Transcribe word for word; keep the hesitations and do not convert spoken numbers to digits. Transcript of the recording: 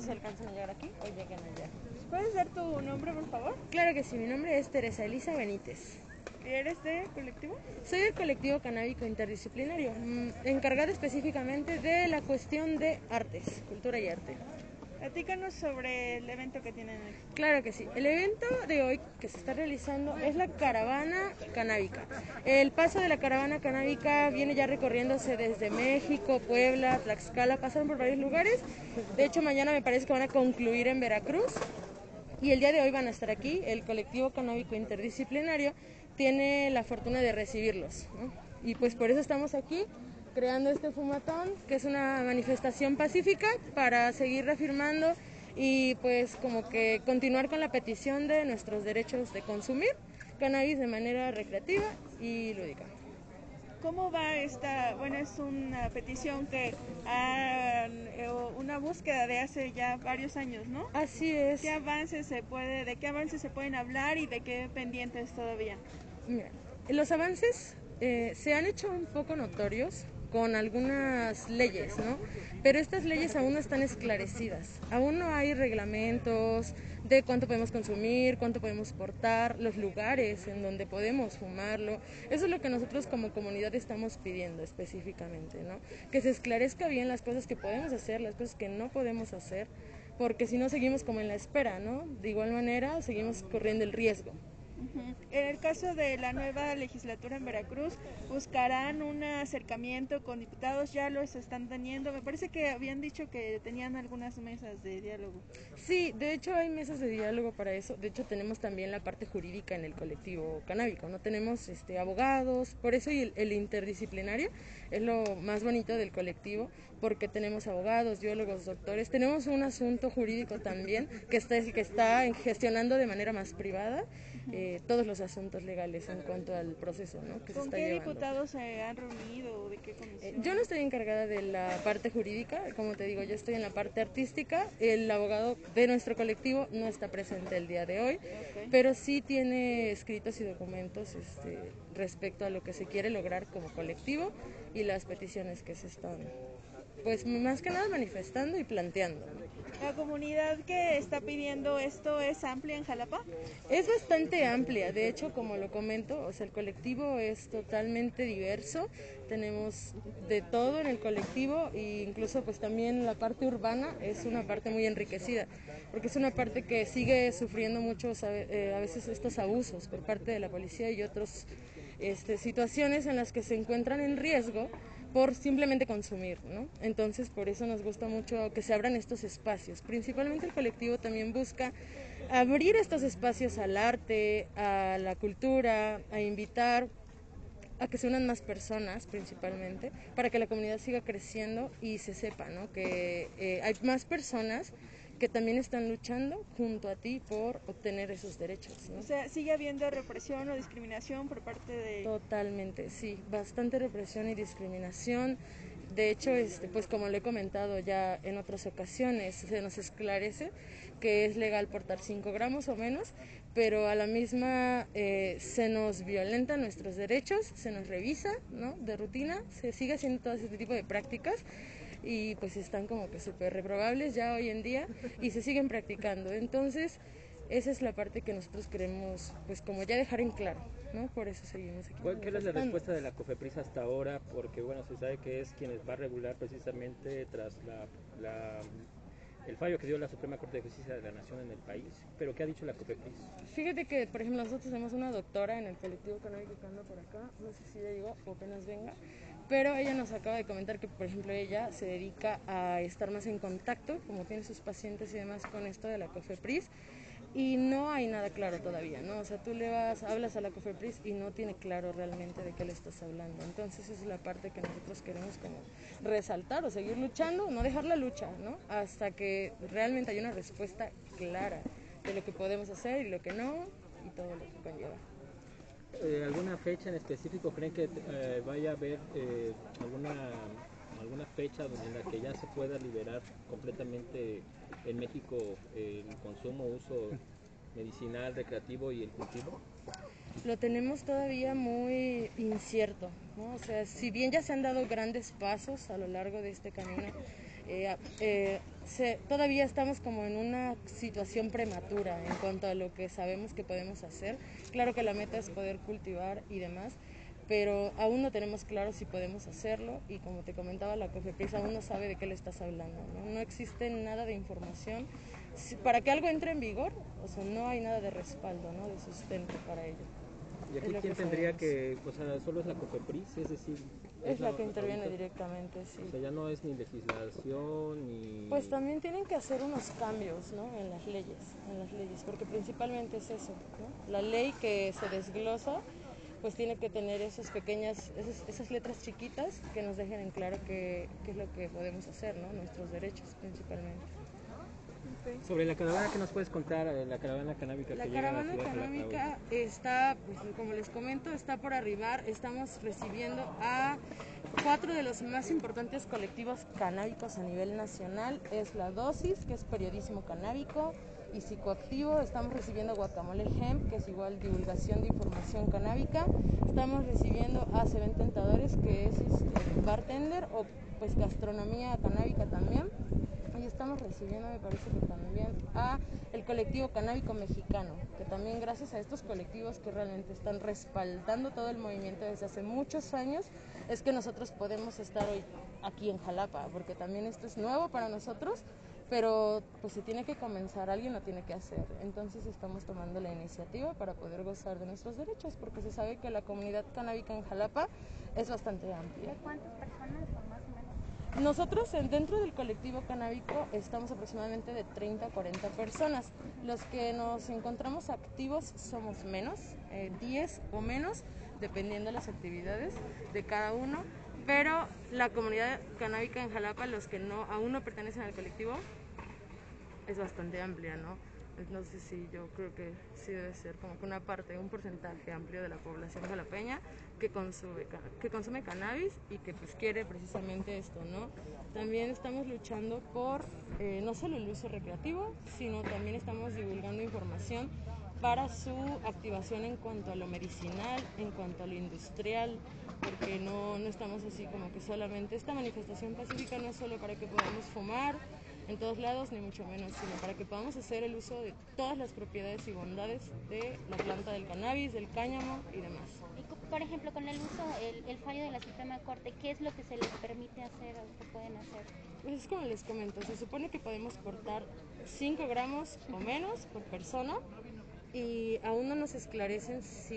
se alcanzan a llegar aquí o lleguen allá. ¿Puedes dar tu nombre, por favor? Claro que sí, mi nombre es Teresa Elisa Benítez. ¿Eres de colectivo? Soy del colectivo canábico interdisciplinario, encargado específicamente de la cuestión de artes, cultura y arte. Platícanos sobre el evento que tienen aquí. Claro que sí. El evento de hoy que se está realizando es la caravana canábica. El paso de la caravana canábica viene ya recorriéndose desde México, Puebla, Tlaxcala, pasaron por varios lugares. De hecho, mañana me parece que van a concluir en Veracruz. Y el día de hoy van a estar aquí. El colectivo canábico interdisciplinario tiene la fortuna de recibirlos, ¿no? Y pues por eso estamos aquí, creando este fumatón, que es una manifestación pacífica para seguir reafirmando y pues como que continuar con la petición de nuestros derechos de consumir cannabis de manera recreativa y lúdica. ¿Cómo va esta? Bueno, es una petición que ha, una búsqueda de hace ya varios años, ¿no? Así es. ¿Qué avances se puede, de qué avances se pueden hablar y de qué pendientes todavía? Mira, los avances eh, se han hecho un poco notorios con algunas leyes, ¿no? Pero estas leyes aún no están esclarecidas. Aún no hay reglamentos de cuánto podemos consumir, cuánto podemos portar, los lugares en donde podemos fumarlo. Eso es lo que nosotros como comunidad estamos pidiendo específicamente, ¿no? Que se esclarezca bien las cosas que podemos hacer, las cosas que no podemos hacer, porque si no seguimos como en la espera, ¿no? De igual manera seguimos corriendo el riesgo. Uh-huh. En el caso de la nueva legislatura en Veracruz, ¿buscarán un acercamiento con diputados? ¿Ya los están teniendo? Me parece que habían dicho que tenían algunas mesas de diálogo. Sí, de hecho hay mesas de diálogo para eso. De hecho tenemos también la parte jurídica en el colectivo canábico, ¿no? Tenemos este, abogados, por eso y el, el interdisciplinario es lo más bonito del colectivo, porque tenemos abogados, biólogos, doctores. Tenemos un asunto jurídico también que está, que está gestionando de manera más privada eh, todos los asuntos legales en cuanto al proceso, ¿no? que se está llevando. ¿Con qué diputados se han reunido? ¿De qué comisión? Eh, yo no estoy encargada de la parte jurídica, como te digo, yo estoy en la parte artística. El abogado de nuestro colectivo no está presente el día de hoy, okay, pero sí tiene escritos y documentos este, respecto a lo que se quiere lograr como colectivo y las peticiones que se están, pues más que nada manifestando y planteando. ¿La comunidad que está pidiendo esto es amplia en Jalapa? Es bastante amplia, de hecho, como lo comento, o sea, el colectivo es totalmente diverso, tenemos de todo en el colectivo e incluso pues también la parte urbana es una parte muy enriquecida, porque es una parte que sigue sufriendo muchos, eh, a veces estos abusos por parte de la policía y otras este, situaciones en las que se encuentran en riesgo por simplemente consumir, ¿no? Entonces, por eso nos gusta mucho que se abran estos espacios. Principalmente el colectivo también busca abrir estos espacios al arte, a la cultura, a invitar a que se unan más personas principalmente, para que la comunidad siga creciendo y se sepa, ¿no? que eh, hay más personas que también están luchando junto a ti por obtener esos derechos, ¿no? O sea, ¿sigue habiendo represión o discriminación por parte de...? Totalmente, sí, bastante represión y discriminación. De hecho, este, pues como lo he comentado ya en otras ocasiones, se nos esclarece que es legal portar cinco gramos o menos, pero a la misma eh, se nos violentan nuestros derechos, se nos revisa, ¿no? De rutina, se sigue haciendo todo ese tipo de prácticas y pues están como que súper reprobables ya hoy en día y se siguen practicando. Entonces, esa es la parte que nosotros queremos, pues como ya dejar en claro, ¿no? Por eso seguimos aquí. ¿Cuál es la respuesta de la COFEPRIS hasta ahora? Porque bueno, se sabe que es quienes va a regular precisamente tras la, la, el fallo que dio la Suprema Corte de Justicia de la Nación en el país. ¿Pero qué ha dicho la COFEPRIS? Fíjate que, por ejemplo, nosotros tenemos una doctora en el colectivo canábico que anda por acá, no sé si ya llegó o apenas venga, pero ella nos acaba de comentar que, por ejemplo, ella se dedica a estar más en contacto, como tiene sus pacientes y demás, con esto de la COFEPRIS, y no hay nada claro todavía, ¿no? O sea, tú le vas, hablas a la COFEPRIS y no tiene claro realmente de qué le estás hablando. Entonces, esa es la parte que nosotros queremos como resaltar o seguir luchando, no dejar la lucha, ¿no? Hasta que realmente haya una respuesta clara de lo que podemos hacer y lo que no, y todo lo que conlleva. Eh, ¿Alguna fecha en específico creen que eh, vaya a haber eh, alguna alguna fecha en la que ya se pueda liberar completamente en México el consumo, uso medicinal, recreativo y el cultivo? Lo tenemos todavía muy incierto, ¿no? O sea, si bien ya se han dado grandes pasos a lo largo de este camino, Eh, eh, se, todavía estamos como en una situación prematura en cuanto a lo que sabemos que podemos hacer. Claro que la meta es poder cultivar y demás, pero aún no tenemos claro si podemos hacerlo y como te comentaba, la COFEPRIS aún no sabe de qué le estás hablando, ¿no? No existe nada de información. Si, para que algo entre en vigor, o sea, no hay nada de respaldo, ¿no? De sustento para ello. ¿Y aquí quién que tendría que, o sea, solo es la COFEPRIS, es decir? Es, es la, la que interviene ahorita directamente, sí. O sea, ya no es ni legislación ni... Pues también tienen que hacer unos cambios, ¿no? En las leyes, en las leyes, porque principalmente es eso, ¿no? La ley que se desglosa, pues tiene que tener esas pequeñas, esas, esas letras chiquitas que nos dejen en claro qué, qué es lo que podemos hacer, ¿no? Nuestros derechos principalmente. Sobre la caravana, ¿qué nos puedes contar? La caravana canábica la que caravana llega a la canábica está, pues, como les comento, está por arribar. Estamos recibiendo a cuatro de los más importantes colectivos canábicos a nivel nacional. Es La Dosis, que es periodismo canábico y psicoactivo. Estamos recibiendo Guacamole Hemp, que es igual divulgación de información canábica. Estamos recibiendo a Se Ven Tentadores, que es este, bartender o pues gastronomía canábica también. Y estamos recibiendo, me parece que también, a el colectivo canábico mexicano, que también gracias a estos colectivos que realmente están respaldando todo el movimiento desde hace muchos años, es que nosotros podemos estar hoy aquí en Jalapa, porque también esto es nuevo para nosotros, pero pues se tiene que comenzar, alguien lo tiene que hacer. Entonces estamos tomando la iniciativa para poder gozar de nuestros derechos, porque se sabe que la comunidad canábica en Jalapa es bastante amplia. ¿De cuántas personas son más o menos? Nosotros dentro del colectivo canábico estamos aproximadamente de treinta a cuarenta personas. Los que nos encontramos activos somos menos, eh, diez o menos, dependiendo de las actividades de cada uno. Pero la comunidad canábica en Jalapa, los que no aún no pertenecen al colectivo, es bastante amplia, ¿no? No sé si yo creo que sí debe ser como que una parte, un porcentaje amplio de la población jalapeña que consume, que consume cannabis y que pues quiere precisamente esto, ¿no? También estamos luchando por eh, no solo el uso recreativo, sino también estamos divulgando información para su activación en cuanto a lo medicinal, en cuanto a lo industrial, porque no, no estamos así como que solamente esta manifestación pacífica no es solo para que podamos fumar en todos lados, ni mucho menos, sino para que podamos hacer el uso de todas las propiedades y bondades de la planta del cannabis, del cáñamo y demás. Y por ejemplo, con el uso, el, el fallo de la Suprema Corte, ¿qué es lo que se les permite hacer o que pueden hacer? Pues es como les comento, se supone que podemos portar cinco gramos o menos por persona y aún no nos esclarecen si